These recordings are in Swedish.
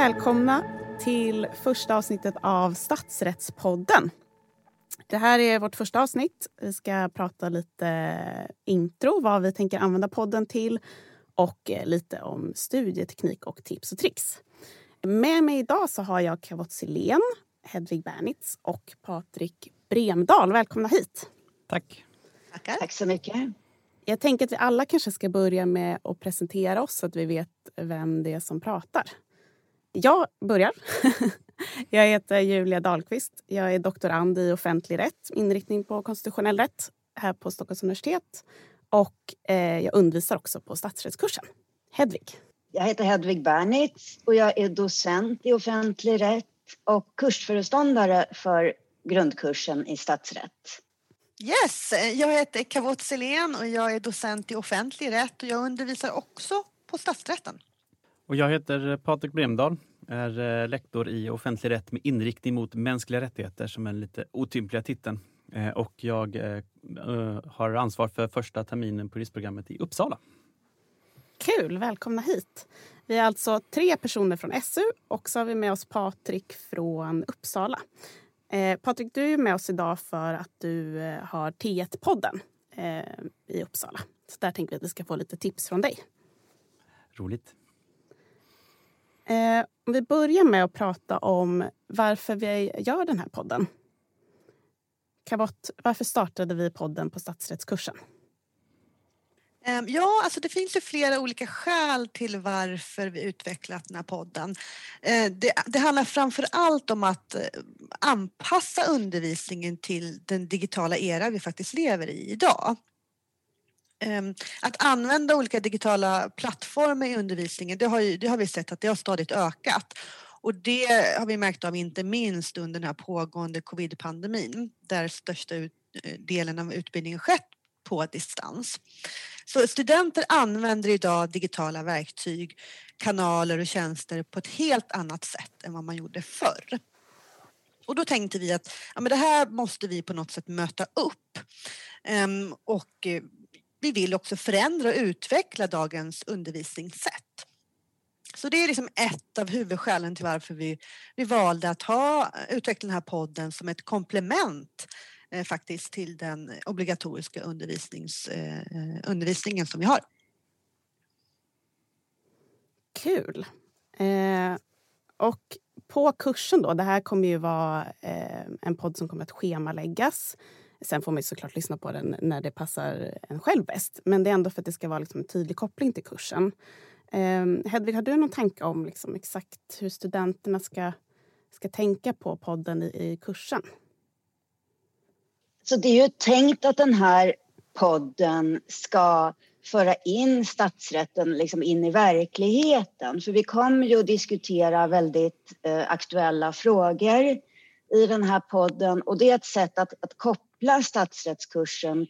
Välkomna till första avsnittet av Statsrättspodden. Det här är vårt första avsnitt. Vi ska prata lite intro, vad vi tänker använda podden till och lite om studieteknik och tips och tricks. Med mig idag så har jag Kavot Silén, Hedvig Bernitz och Patrik Bremdahl. Välkomna hit. Tack. Tackar. Tack så mycket. Jag tänker att vi alla kanske ska börja med att presentera oss så att vi vet vem det är som pratar. Jag börjar. Jag heter Julia Dahlqvist. Jag är doktorand i offentlig rätt, inriktning på konstitutionell rätt här på Stockholms universitet. Och jag undervisar också på statsrättskursen. Hedvig. Jag heter Hedvig Bernitz och jag är docent i offentlig rätt och kursföreståndare för grundkursen i statsrätt. Yes, jag heter Kavot Silén och jag är docent i offentlig rätt och jag undervisar också på statsrätten. Och jag heter Patrik Bremdahl, är lektor i offentlig rätt med inriktning mot mänskliga rättigheter som är lite otympliga titeln. Och jag har ansvar för första terminen på juristprogrammet i Uppsala. Kul, välkomna hit. Vi är alltså 3 personer från SU och så har vi med oss Patrik från Uppsala. Patrik, du är med oss idag för att du har T1-podden i Uppsala. Så där tänker vi att vi ska få lite tips från dig. Roligt. Om vi börjar med att prata om varför vi gör den här podden. Kavot, varför startade vi podden på statsrättskursen? Ja, alltså det finns ju flera olika skäl till varför vi utvecklat den här podden. Det handlar framför allt om att anpassa undervisningen till den digitala era vi faktiskt lever i idag. Att använda olika digitala plattformar i undervisningen, det har vi sett att det har stadigt ökat. Och det har vi märkt av inte minst under den här pågående covid-pandemin, där största delen av utbildningen skett på distans. Så studenter använder idag digitala verktyg, kanaler och tjänster på ett helt annat sätt än vad man gjorde förr. Och då tänkte vi att men det här måste vi på något sätt möta upp. Och vi vill också förändra och utveckla dagens undervisningssätt. Så det är liksom ett av huvudskälen till varför vi valde att utveckla den här podden som ett komplement faktiskt till den obligatoriska undervisningen som vi har. Kul. Och på kursen då, det här kommer ju vara en podd som kommer att schemaläggas. Sen får man ju såklart lyssna på den när det passar en själv bäst. Men det är ändå för att det ska vara liksom en tydlig koppling till kursen. Hedvig, har du någon tanke om liksom exakt hur studenterna ska tänka på podden i kursen? Så det är ju tänkt att den här podden ska föra in statsrätten liksom in i verkligheten. För vi kommer ju att diskutera väldigt aktuella frågor i den här podden. Och det är ett sätt att koppla statsrättskursen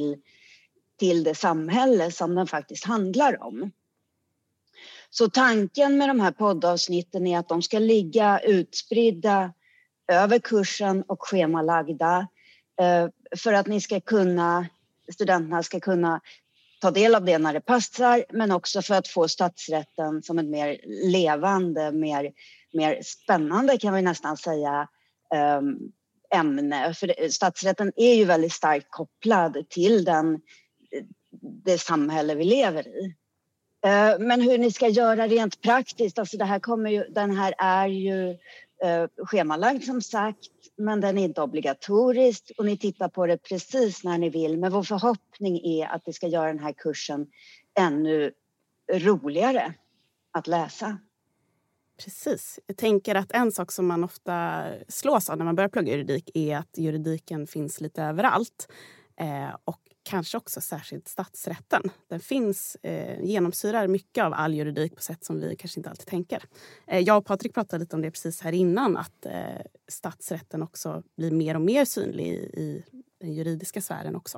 till det samhälle som den faktiskt handlar om. Så tanken med de här poddavsnitten är att de ska ligga utspridda över kursen och schemalagda för att studenterna ska kunna ta del av det när det passar, men också för att få statsrätten som ett mer levande, mer spännande kan vi nästan säga ämne. För statsrätten är ju väldigt starkt kopplad till det samhälle vi lever i. Men hur ni ska göra rent praktiskt, alltså den här är ju schemalagd som sagt, men den är inte obligatorisk och ni tittar på det precis när ni vill. Men vår förhoppning är att det ska göra den här kursen ännu roligare att läsa. Precis. Jag tänker att en sak som man ofta slås av när man börjar plugga juridik är att juridiken finns lite överallt. Och kanske också särskilt statsrätten. Den genomsyrar mycket av all juridik på sätt som vi kanske inte alltid tänker. Jag och Patrik pratade lite om det precis här innan, att statsrätten också blir mer och mer synlig i den juridiska sfären också.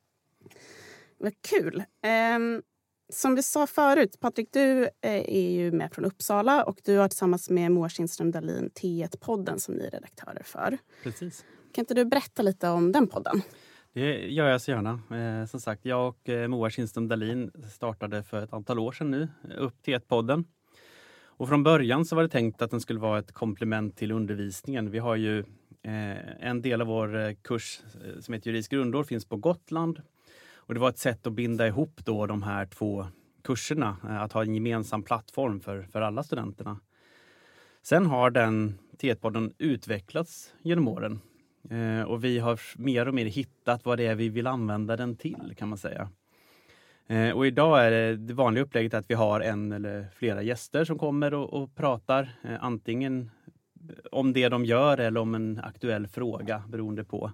Vad kul! Som vi sa förut, Patrik, du är ju med från Uppsala och du har tillsammans med Moa Kindström Dahlin T1-podden som ni är redaktörer för. Precis. Kan inte du berätta lite om den podden? Det gör jag så gärna. Som sagt, jag och Moa Kindström Dahlin startade för ett antal år sedan nu upp T1-podden. Och från början så var det tänkt att den skulle vara ett komplement till undervisningen. Vi har ju en del av vår kurs som heter juridisk grundår finns på Gotland. Och det var ett sätt att binda ihop då de här två kurserna. Att ha en gemensam plattform för alla studenterna. Sen har den T1-podden utvecklats genom åren. Och vi har mer och mer hittat vad det är vi vill använda den till, kan man säga. Och idag är det vanliga upplägget att vi har en eller flera gäster som kommer och pratar. Antingen om det de gör eller om en aktuell fråga, beroende på.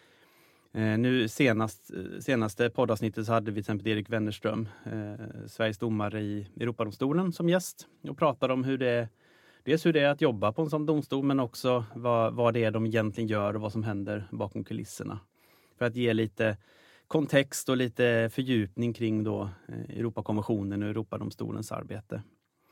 Nu senaste poddavsnittet så hade vi till exempel Erik Wennerström, Sveriges domare i Europadomstolen, som gäst. Och pratade om hur det är att jobba på en sån domstol, men också vad det är de egentligen gör och vad som händer bakom kulisserna. För att ge lite kontext och lite fördjupning kring då Europakonventionen och Europadomstolens arbete.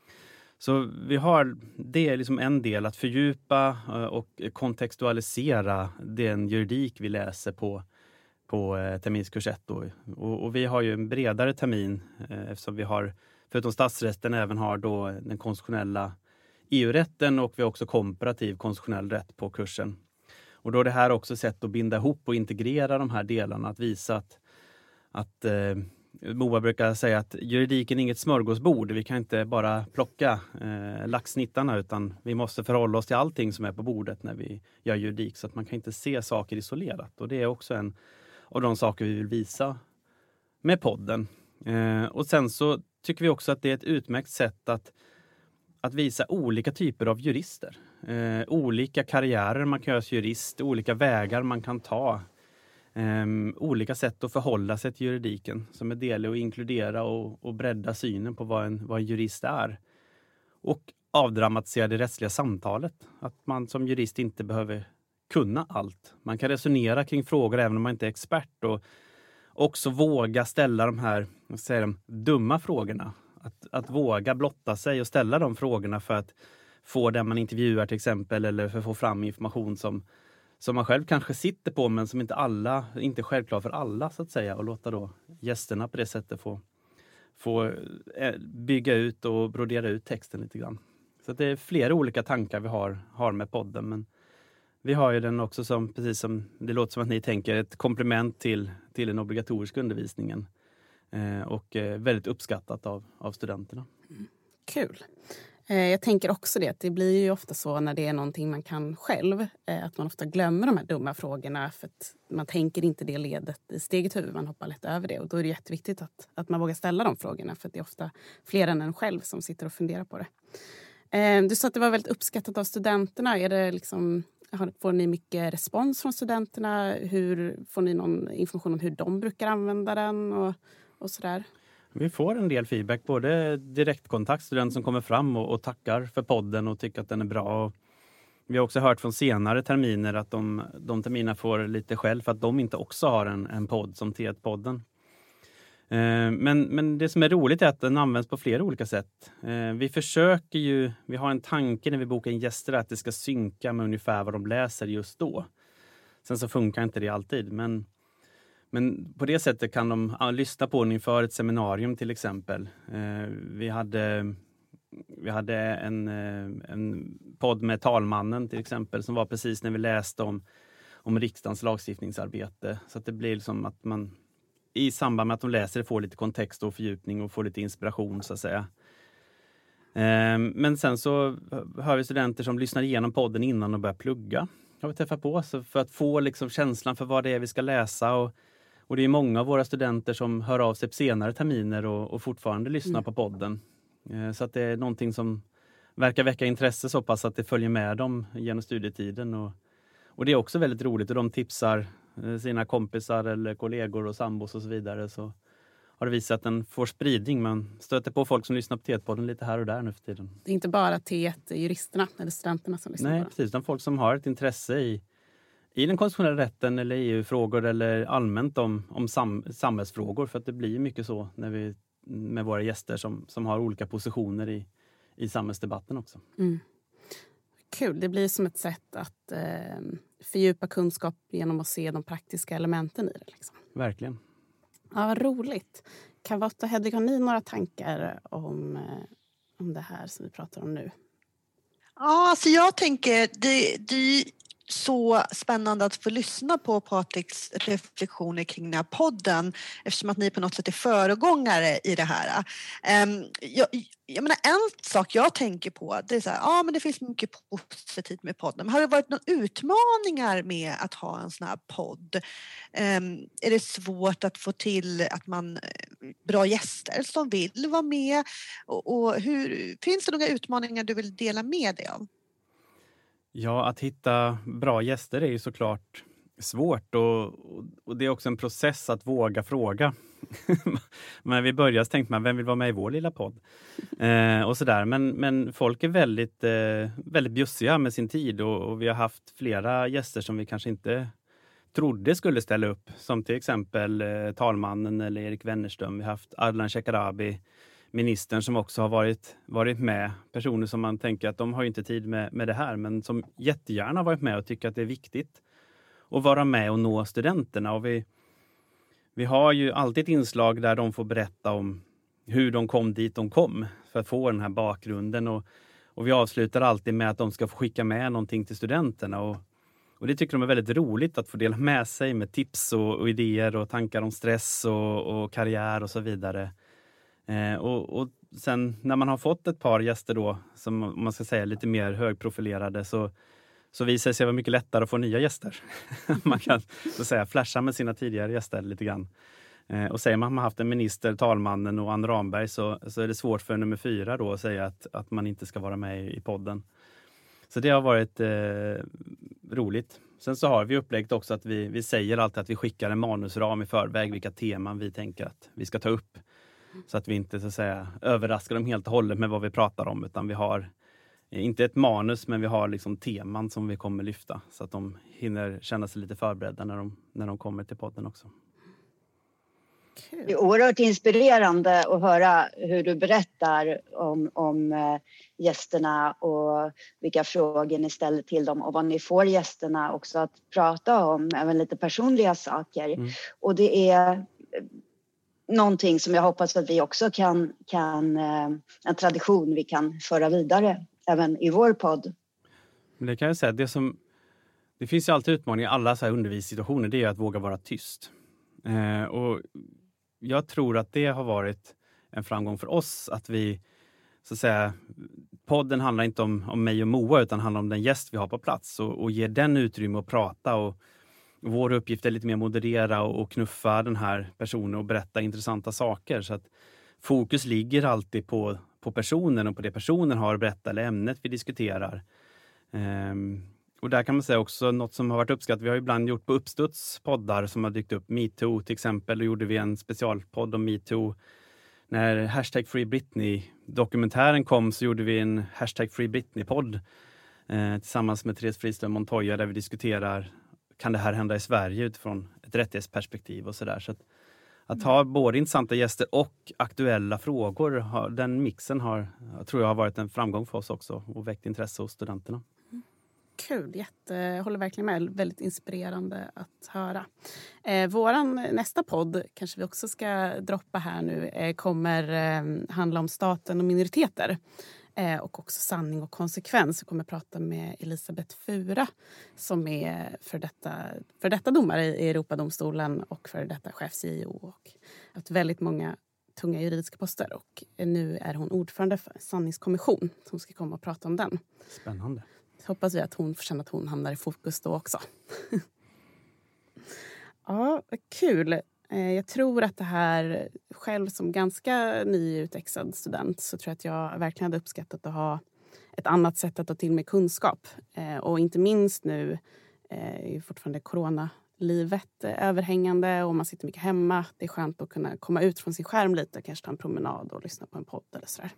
Så det är liksom en del, att fördjupa och kontextualisera den juridik vi läser på terminskurs 1. Och vi har ju en bredare termin eftersom vi har, förutom statsrätten, även har då den konstitutionella EU-rätten, och vi har också komparativ konstitutionell rätt på kursen. Och då är det här också ett sätt att binda ihop och integrera de här delarna, att visa att Moa brukar säga att juridiken är inget smörgåsbord. Vi kan inte bara plocka laxnittarna, utan vi måste förhålla oss till allting som är på bordet när vi gör juridik. Så att man kan inte se saker isolerat. Och det är också en av de saker vi vill visa med podden. Och sen så tycker vi också att det är ett utmärkt sätt att visa olika typer av jurister. Olika karriärer man kan göra som jurist, olika vägar man kan ta. Olika sätt att förhålla sig till juridiken som är del att inkludera och bredda synen på vad en jurist är. Och avdramatisera det rättsliga samtalet. Att man som jurist inte behöver kunna allt. Man kan resonera kring frågor även om man inte är expert, och också våga ställa de här dumma frågorna. Att våga blotta sig och ställa de frågorna för att få den man intervjuar till exempel, eller för att få fram information som man själv kanske sitter på, men som inte är självklar för alla, så att säga. Och låta då gästerna på det sättet få bygga ut och brodera ut texten lite grann. Så att det är flera olika tankar vi har med podden, men vi har ju den också som, precis som det låter som att ni tänker, ett komplement till den obligatoriska undervisningen. Och väldigt uppskattat av studenterna. Kul. Jag tänker också det, att det blir ju ofta så när det är någonting man kan själv, att man ofta glömmer de här dumma frågorna, för att man tänker inte det ledet i sitt eget huvud, man hoppar lätt över det. Och då är det jätteviktigt att man vågar ställa de frågorna, för att det är ofta fler än en själv som sitter och funderar på det. Du sa att det var väldigt uppskattat av studenterna. Är det liksom, får ni mycket respons från studenterna? Får ni någon information om hur de brukar använda den och sådär? Vi får en del feedback, både direktkontakt, studenter som kommer fram och tackar för podden och tycker att den är bra. Och vi har också hört från senare terminer att de terminerna får lite skäll för att de inte också har en podd som T1-podden. Men det som är roligt är att den används på flera olika sätt. Vi har en tanke när vi bokar in gäster att det ska synka med ungefär vad de läser just då. Sen så funkar inte det alltid, men på det sättet kan de lyssna på den inför ett seminarium till exempel. Vi hade en podd med talmannen till exempel, som var precis när vi läste om riksdagens lagstiftningsarbete. Så att det blir som att man i samband med att de läser får lite kontext och fördjupning och får lite inspiration, så att säga. Men sen så hör vi studenter som lyssnar igenom podden innan de börjar plugga. Har vi träffat på, så för att få liksom känslan för vad det är vi ska läsa. Och det är många av våra studenter som hör av sig på senare terminer och fortfarande lyssnar på podden. Så att det är någonting som verkar väcka intresse så pass att det följer med dem genom studietiden. Och det är också väldigt roligt, och de tipsar sina kompisar eller kollegor och sambos och så vidare. Så har det visat att den får spridning. Man stöter på folk som lyssnar på T1-podden lite här och där nu för tiden. Det är inte bara T1-juristerna eller studenterna som lyssnar. Nej, på det. Precis. Utan folk som har ett intresse i den konstitutionella rätten eller EU-frågor eller allmänt om samhällsfrågor. För att det blir mycket så när vi med våra gäster som har olika positioner i samhällsdebatten också. Mm. Kul, det blir som ett sätt att fördjupa kunskap genom att se de praktiska elementen i det. Liksom. Verkligen. Ja, vad roligt. Kavatta och Hedvig, har ni några tankar om om det här som vi pratar om nu? Ja, alltså jag tänker det är så spännande att få lyssna på Patriks reflektioner kring den här podden eftersom att ni på något sätt är föregångare i det här. Jag menar, en sak jag tänker på det är så här, men det finns mycket positivt med podden. Men har det varit några utmaningar med att ha en sån här podd? Är det svårt att få till att man bra gäster som vill vara med? Och finns det några utmaningar du vill dela med dig av? Ja, att hitta bra gäster är ju såklart svårt och det är också en process att våga fråga. Men vi började så tänkte man, vem vill vara med i vår lilla podd? Och sådär. Men folk är väldigt bjussiga med sin tid och vi har haft flera gäster som vi kanske inte trodde skulle ställa upp. Som till exempel talmannen eller Erik Wennerström. Vi har haft Ardalan Shekarabi, ministern, som också har varit med. Personer som man tänker att de har ju inte tid med det här, men som jättegärna har varit med och tycker att det är viktigt att vara med och nå studenterna. Och vi har ju alltid ett inslag där de får berätta om hur de kom dit de kom för att få den här bakgrunden. Och vi avslutar alltid med att de ska få skicka med någonting till studenterna. Och det tycker de är väldigt roligt att få dela med sig med tips och idéer och tankar om stress och karriär och så vidare. Och sen när man har fått ett par gäster då, som man ska säga lite mer högprofilerade, så visar det sig vara mycket lättare att få nya gäster. Man kan så säga flasha med sina tidigare gäster lite grann. Och säger man har haft en minister, talmannen och Anne Ramberg, så är det svårt för nummer 4 då att säga att man inte ska vara med i podden. Så det har varit roligt. Sen så har vi uppläggt också att vi säger alltid att vi skickar en manusram i förväg, vilka teman vi tänker att vi ska ta upp. Så att vi inte så att säga överraskar dem helt och hållet med vad vi pratar om, utan vi har inte ett manus, men vi har liksom teman som vi kommer lyfta så att de hinner känna sig lite förberedda när de kommer till podden också. Det är oerhört inspirerande att höra hur du berättar om gästerna och vilka frågor ni ställer till dem och vad ni får gästerna också att prata om, även lite personliga saker. Och det är någonting som jag hoppas att vi också kan en tradition vi kan föra vidare även i vår podd. Men det kan jag säga, det finns ju alltid utmaningar i alla så här undervisningssituationer, det är att våga vara tyst. Och jag tror att det har varit en framgång för oss att vi, så att säga, podden handlar inte om mig och Moa utan handlar om den gäst vi har på plats och ger den utrymme att prata och vår uppgift är lite mer moderera och knuffa den här personen och berätta intressanta saker. Så att fokus ligger alltid på personen och på det personen har att berätta eller ämnet vi diskuterar. Och där kan man säga också något som har varit uppskattat. Vi har ibland gjort på uppstuds poddar som har dykt upp. MeToo till exempel. Då gjorde vi en specialpodd om MeToo. När hashtag Free Britney-dokumentären kom så gjorde vi en hashtag Free Britney-podd tillsammans med Therese Friström Montoya där vi diskuterar, kan det här hända i Sverige utifrån ett rättighetsperspektiv och sådär. Så att ha både intressanta gäster och aktuella frågor, den mixen tror jag har varit en framgång för oss också och väckt intresse hos studenterna. Kul, jag håller verkligen med. Väldigt inspirerande att höra. Våran nästa podd, kanske vi också ska droppa här nu, kommer handla om staten och minoriteter. Och också sanning och konsekvens. Jag kommer prata med Elisabeth Fura som är för detta domare i Europadomstolen och för detta chefs-JO och haft väldigt många tunga juridiska poster. Och nu är hon ordförande för en sanningskommission som ska komma och prata om den. Spännande. Så hoppas vi att hon får känna att hon hamnar i fokus då också. Ja, kul. Jag tror att det här, själv som ganska nyutexad student, så tror jag att jag verkligen hade uppskattat att ha ett annat sätt att ta till mig kunskap. Och inte minst nu är ju fortfarande coronalivet överhängande och man sitter mycket hemma. Det är skönt att kunna komma ut från sin skärm lite, kanske ta en promenad och lyssna på en podd eller sådär.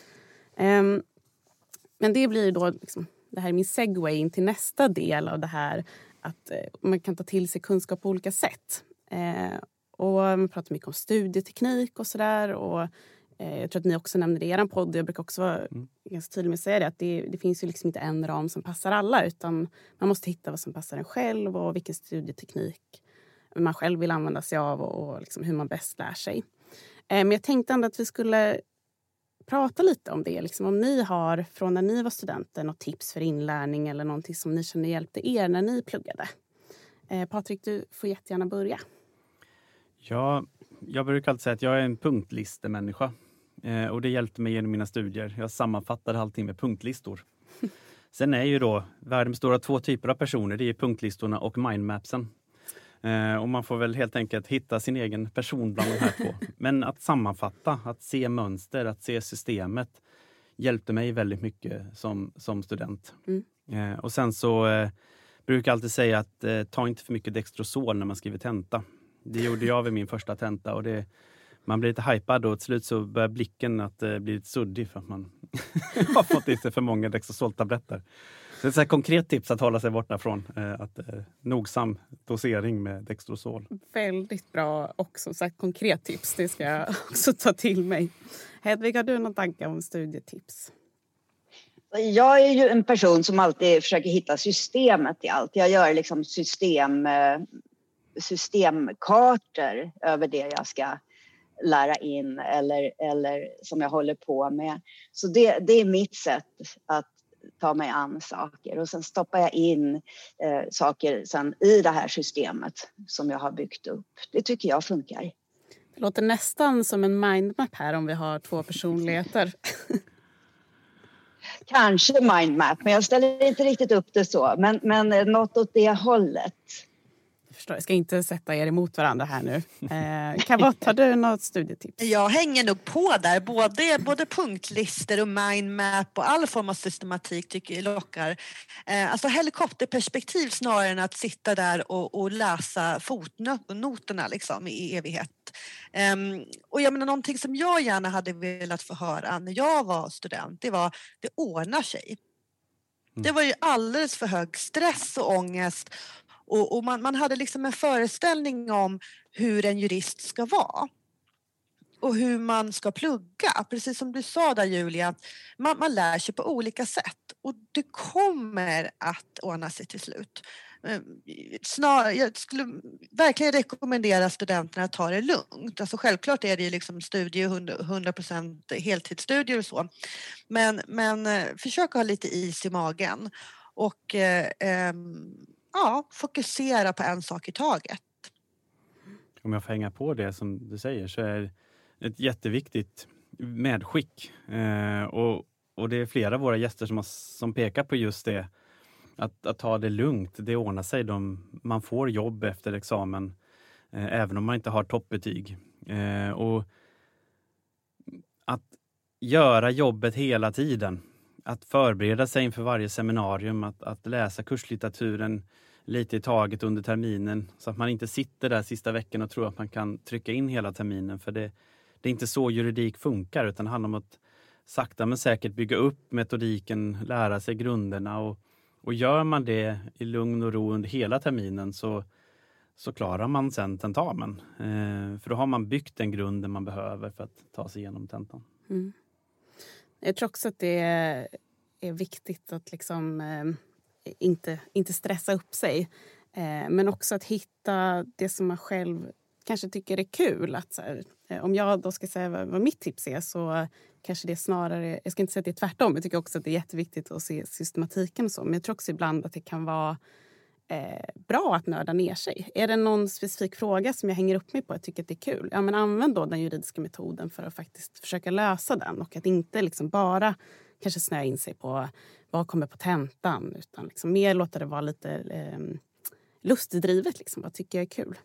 Men det blir då liksom, det här är min segway in till nästa del av det här, att man kan ta till sig kunskap på olika sätt. Och man pratar mycket om studieteknik och sådär. Och jag tror att ni också nämner det i er podd. Jag brukar också vara ganska tydlig med att säga det. Att det finns ju liksom inte en ram som passar alla. Utan man måste hitta vad som passar en själv. Och vilken studieteknik man själv vill använda sig av. Och liksom hur man bäst lär sig. Men jag tänkte ändå att vi skulle prata lite om det. Liksom, om ni har från när ni var studenter något tips för inlärning eller någonting som ni kände hjälpte er när ni pluggade. Patrik, du får jättegärna börja. Ja, jag brukar alltid säga att jag är en punktlistemänniska. Och det hjälpte mig genom mina studier. Jag sammanfattade allting med punktlistor. Sen är ju då världen består av 2 typer av personer. Det är punktlistorna och mindmapsen. Och man får väl helt enkelt hitta sin egen person bland de här 2. Men att sammanfatta, att se mönster, att se systemet hjälpte mig väldigt mycket som student. Och sen så brukar jag alltid säga att ta inte för mycket Dextrosol när man skriver tenta. Det gjorde jag vid min första tenta och man blir lite hypad och till slut så börjar blicken att bli lite suddig för att man har fått i sig för många Dextrosol-tabletter. Så det är ett så här konkret tips att hålla sig borta från nogsam dosering med Dextrosol. Väldigt bra och som sagt konkret tips. Det ska jag också ta till mig. Hedvig, har du någon tanke om studietips? Jag är ju en person som alltid försöker hitta systemet i allt. Jag gör liksom systemkartor över det jag ska lära in eller som jag håller på med. Så det är mitt sätt att ta mig an saker. Och sen stoppar jag in saker sen i det här systemet som jag har byggt upp. Det tycker jag funkar. Det låter nästan som en mindmap här om vi har 2 personligheter. Kanske mindmap, men jag ställer inte riktigt upp det så. Men något åt det hållet. Jag ska inte sätta er emot varandra här nu. Kavott, har du något studietips? Jag hänger nog på där. Både punktlister och mindmap och all form av systematik tycker jag lockar. Alltså helikopterperspektiv snarare än att sitta där och läsa fotnoterna liksom, i evighet. Och jag menar, någonting som jag gärna hade velat få höra när jag var student, det ordnar sig. Det var ju alldeles för hög stress och ångest. Och man hade liksom en föreställning om hur en jurist ska vara. Och hur man ska plugga. Precis som du sa där, Julia. Man lär sig på olika sätt. Och det kommer att ordna sig till slut. Jag skulle verkligen rekommendera studenterna att ta det lugnt. Alltså självklart är det ju liksom 100% heltidsstudier och så. Men försök ha lite is i magen. Och fokusera på en sak i taget. Om jag får hänga på det som du säger så är det ett jätteviktigt medskick. Och det är flera av våra gäster som pekar på just det. Att ta det lugnt, det ordnar sig. Man får jobb efter examen även om man inte har toppbetyg. Och att göra jobbet hela tiden. Att förbereda sig inför varje seminarium, att läsa kurslitteraturen lite i taget under terminen. Så att man inte sitter där sista veckan och tror att man kan trycka in hela terminen. För det är inte så juridik funkar, utan det handlar om att sakta men säkert bygga upp metodiken, lära sig grunderna. Och gör man det i lugn och ro under hela terminen så klarar man sen tentamen. För då har man byggt den grunden man behöver för att ta sig igenom tentan. Mm. Jag tror också att det är viktigt att liksom, inte stressa upp sig. Men också att hitta det som man själv kanske tycker är kul. Att så här, om jag då ska säga vad mitt tips är så kanske det snarare... Jag ska inte säga att det är tvärtom. Jag tycker också att det är jätteviktigt att se systematiken och så. Men jag tror också ibland att det kan vara bra att nörda ner sig. Är det någon specifik fråga som jag hänger upp mig på jag tycker att det är kul? Ja, men använd då den juridiska metoden för att faktiskt försöka lösa den. Och att inte liksom bara kanske snöa in sig på vad kommer på tentan. Utan liksom mer låta det vara lite lustdrivet. Liksom. Vad tycker jag är kul?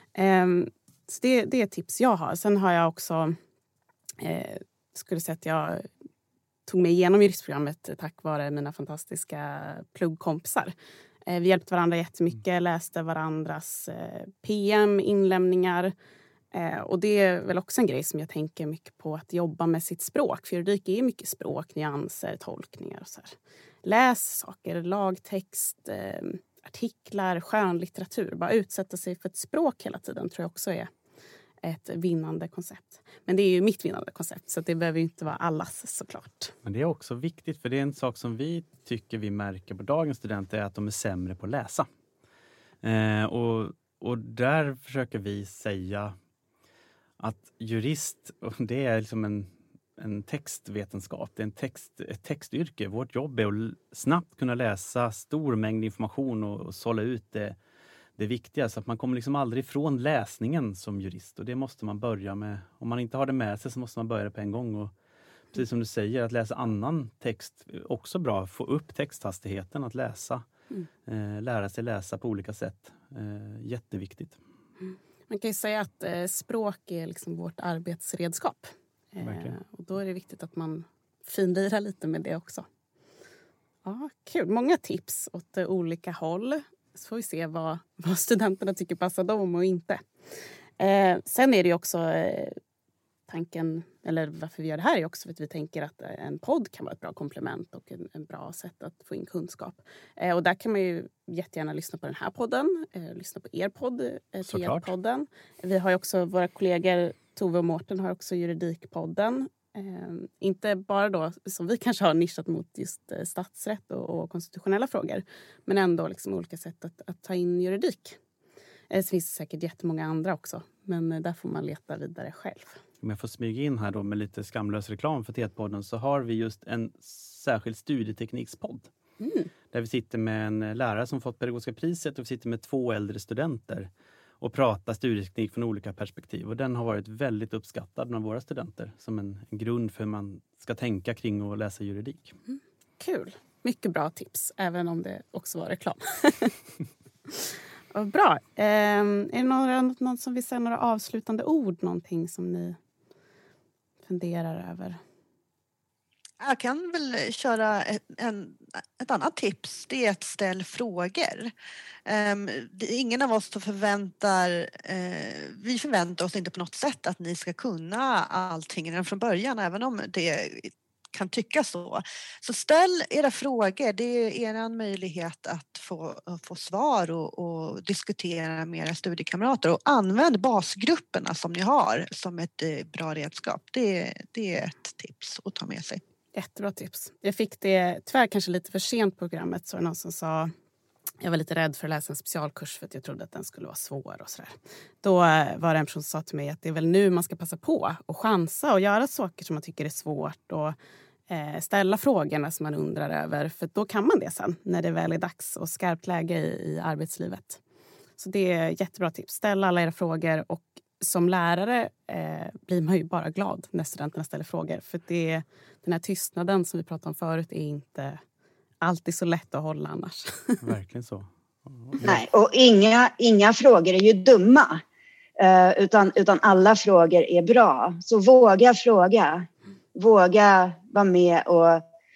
Så det är ett tips jag har. Sen har jag också... skulle säga att jag tog mig igenom juristprogrammet tack vare mina fantastiska pluggkompisar. Vi hjälpte varandra jättemycket, läste varandras PM, inlämningar. Och det är väl också en grej som jag tänker mycket på, att jobba med sitt språk. För juridik är mycket språk, nyanser, tolkningar och så här. Läs saker, lagtext, artiklar, skönlitteratur. Bara utsätta sig för ett språk hela tiden tror jag också är ett vinnande koncept. Men det är ju mitt vinnande koncept, så det behöver ju inte vara allas såklart. Men det är också viktigt, för det är en sak som vi tycker vi märker på dagens studenter, är att de är sämre på att läsa. Och där försöker vi säga att jurist, det är liksom en textvetenskap, det är ett textyrke. Vårt jobb är att snabbt kunna läsa stor mängd information och sålla ut det viktiga. Så att man kommer liksom aldrig ifrån läsningen som jurist. Och det måste man börja med. Om man inte har det med sig så måste man börja det på en gång. Och precis som du säger, att läsa annan text är också bra. Få upp texthastigheten, att läsa. Lära sig läsa på olika sätt. Jätteviktigt. Man kan ju säga att språk är liksom vårt arbetsredskap. Och då är det viktigt att man finlirar lite med det också. Ja, kul. Många tips åt olika håll. Så får vi se vad studenterna tycker passar dem och inte. Sen är det ju också tanken, eller varför vi gör det här är också för att vi tänker att en podd kan vara ett bra komplement och en bra sätt att få in kunskap. Och där kan man ju jättegärna lyssna på den här podden, lyssna på er podd, TED-podden. Vi har ju också våra kollegor Tove och Mårten har också Juridikpodden. Inte bara då som vi kanske har nischat mot just statsrätt och konstitutionella frågor, men ändå liksom olika sätt att ta in juridik. Det finns säkert jättemånga andra också, men där får man leta vidare själv. Om jag får smyga in här då med lite skamlös reklam för TED-podden, så har vi just en särskild studieteknikspodd. Där vi sitter med en lärare som fått pedagogiska priset och vi sitter med 2 äldre studenter och pratar studieteknik från olika perspektiv. Och den har varit väldigt uppskattad bland våra studenter som en grund för hur man ska tänka kring att läsa juridik. Kul. Mycket bra tips, även om det också var reklam. Bra. Är det någon som vill säga några avslutande ord? Någonting som ni funderar över? Jag kan väl köra ett annat tips. Det är att ställa frågor. Ingen av oss vi förväntar oss inte på något sätt att ni ska kunna allting redan från början, även om det kan tycka så. Så ställ era frågor. Det är er möjlighet att få svar och diskutera med era studiekamrater. Och använd basgrupperna som ni har som ett bra redskap. Det är ett tips att ta med sig. Jättebra tips. Jag fick det tyvärr kanske lite för sent på programmet, så någon som sa jag var lite rädd för att läsa en specialkurs för att jag trodde att den skulle vara svår och sådär. Då var det en person som sa till mig att det är väl nu man ska passa på och chansa och göra saker som man tycker är svårt och ställa frågorna som man undrar över, för då kan man det sen när det väl är dags och skarpt läge i arbetslivet. Så det är jättebra tips. Ställ alla era frågor, och som lärare blir man ju bara glad när studenterna ställer frågor, för den här tystnaden som vi pratade om förut är inte alltid så lätt att hålla annars. Verkligen så. Nej, och inga frågor är ju dumma. Utan alla frågor är bra. Så våga fråga. Våga vara med och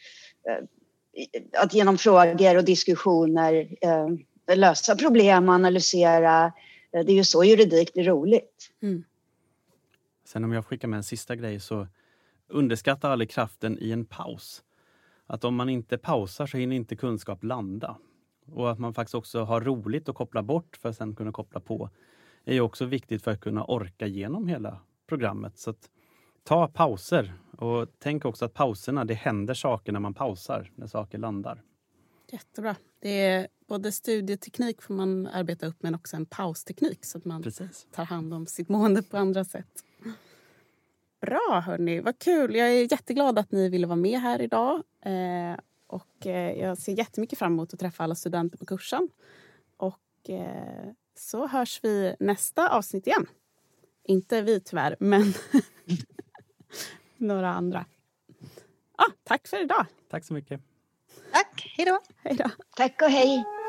att genom frågor och diskussioner lösa problem och analysera. Det är ju så juridik blir roligt. Sen om jag skickar med en sista grej, så underskatta aldrig kraften i en paus. Att om man inte pausar så hinner inte kunskap landa. Och att man faktiskt också har roligt och koppla bort för att sen kunna koppla på är ju också viktigt för att kunna orka igenom hela programmet. Så att ta pauser, och tänk också att pauserna, det händer saker när man pausar, när saker landar. Jättebra. Det är både studieteknik får man arbeta upp, men också en pausteknik så att man tar hand om sitt mående på andra sätt. Bra hörni, vad kul. Jag är jätteglad att ni ville vara med här idag. Och jag ser jättemycket fram emot att träffa alla studenter på kursen. Och så hörs vi nästa avsnitt igen. Inte vi tyvärr, men några andra. Tack för idag. Tack så mycket. Tack, hej då. Hej då. Tack och hej.